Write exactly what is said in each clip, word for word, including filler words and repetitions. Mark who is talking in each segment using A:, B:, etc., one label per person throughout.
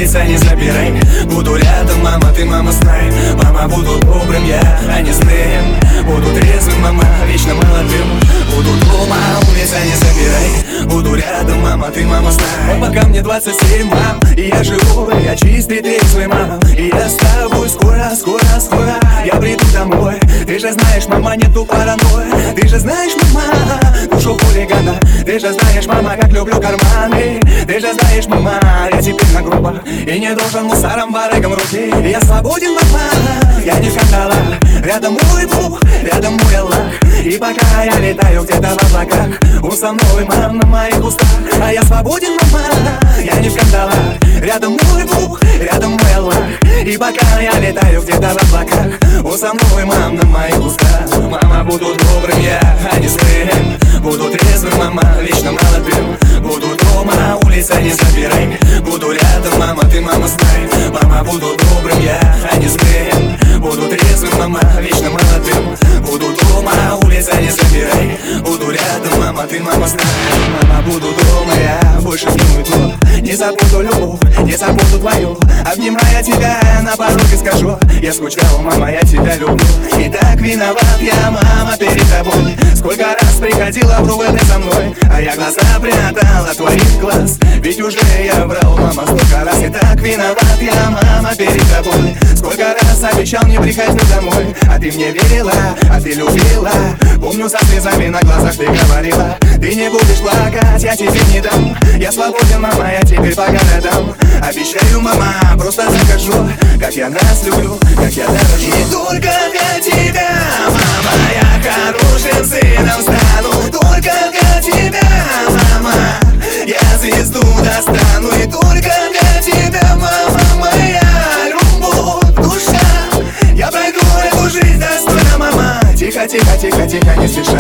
A: улица не забирай. Буду рядом, мама, ты, мама, знай. Мама, буду добрым я, а не злым. Буду трезвым, мама, вечно молодым. Буду дома, улица не забирай. Буду рядом, мама, ты, мама, знай. Пока мне двадцать семь, мам, и я живу, я чистый, трезвый, мам. И я с тобой скоро, скоро, скоро я приду домой. Ты же знаешь, мама, нету паранойи. Ты же знаешь, мама, душу хулигана. Ты же знаешь, мама, как люблю карманы. Ты же знаешь, мама, я теперь на грубо и не должен мусором, барыгам руки. Я свободен, мама, я не в кандалах. Рядом мой Бог, рядом мой Аллах. И пока я летаю где-то в облаках, он со мной, мам, на моих устах. А я свободен, мама, я не в кандалах. Рядом мой Бог, рядом мой Аллах. И пока я летаю где-то в облаках, он со мной, мам, на моих устах. Мама, буду добрым я, а не злым. Буду трезвым, мама, вечно молодым. Буду дома, улица не забирай. Буду рядом, мама, ты, мама, знай. Мама, буду добрым я, а не злым. Буду трезвым, мама, вечно молодым. Буду дома, улица не забирай. Буду рядом, мама, ты, мама, знай. Мама, буду дома я, больше не уйду. Не забуду любовь, не забуду твою. Обнимая тебя, на пороге скажу: я скучал, мама, я тебя люблю. И так виноват я, мама, перед тобой. Сколько раз приходила в РУВД со мной, а я глаза прятал от твоих глаз. Ведь уже я врал, мама, столько раз. И так виноват я, мама, перед тобой. Сколько раз обещал не приходить домой, а ты мне верила, а ты любила. Помню, со слезами на глазах ты говорила: ты не будешь плакать, я тебе не дам. Я свободен, мама, я теперь по городам. Обещаю, мама, просто закажу, как я нас люблю, как я дорожу. И только для тебя, мама, я хорошим сыном стану. Только для тебя, мама, я звезду достану. И только для тебя, мама, моя любовь, душа. Я пройду эту жизнь достойно, мама. Тихо, тихо, тихо, тихо, не спеша.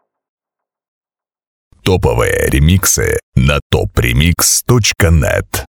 B: Топовые ремиксы на топ ремикс точка нет.